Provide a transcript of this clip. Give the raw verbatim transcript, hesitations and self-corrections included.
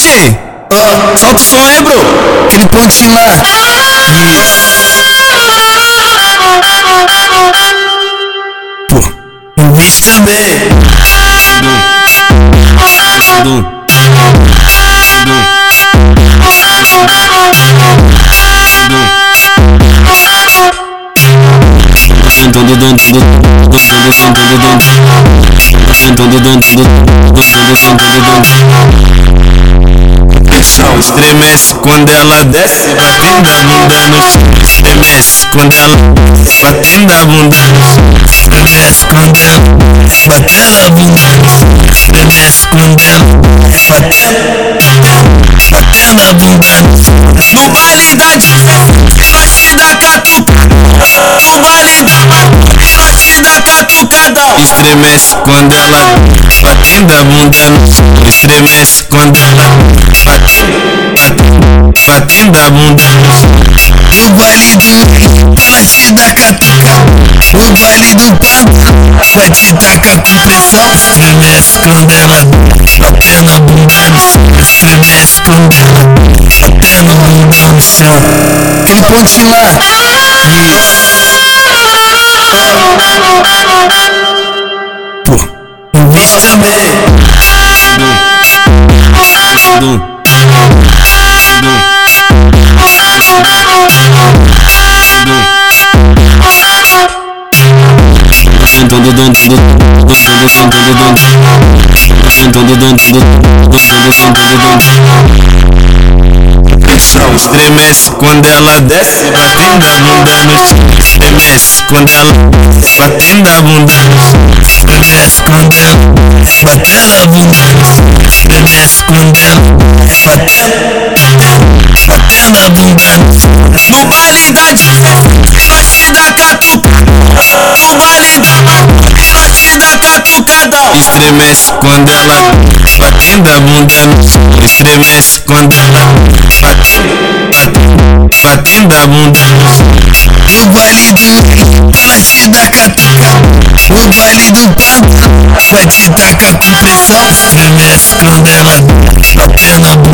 Ei, uh, solta o som aí, bro. Aquele pontinho lá. Pô, o bicho também. Dum, Pessoal, estremece quando ela desce, batendo a bunda no chão. Estremece quando ela batendo a bunda no chão. Estremece quando ela batendo a bunda no chão. Estremece quando ela batendo, batendo a bunda no chão. No baile da diva, ela te dá catucada. No baile da maconha, ela te dá catucada. Estremece quando ela batendo a bunda no chão. Estremece quando ela batendo, batendo a bunda no chão. No baile do ela te dá catucada. No baile do quadro vai te tacar com pressão. Estremece quando ela batendo a bunda no chão. Estremece quando ela batendo a bunda no chão. Aquele pontinho lá. Pô, o bicho também. dum, dum, Pessoal, estremece quando ela desce, batendo a bunda no chão. Estremece quando ela batendo a bunda no chão. Estremece quando ela batendo a bunda no chão. Estremece quando ela batendo, batendo a bunda no chão. No baile da diva, ela te dá catucada. No baile da maconha, ela te dá catucada. Estremece quando ela batendo a bunda no chão. Estremece quando ela batendo, batendo a bunda no chão. No baile do ela te dá catucada. No baile do quadro vai te tacar com pressão. Estremece quando ela batendo a bunda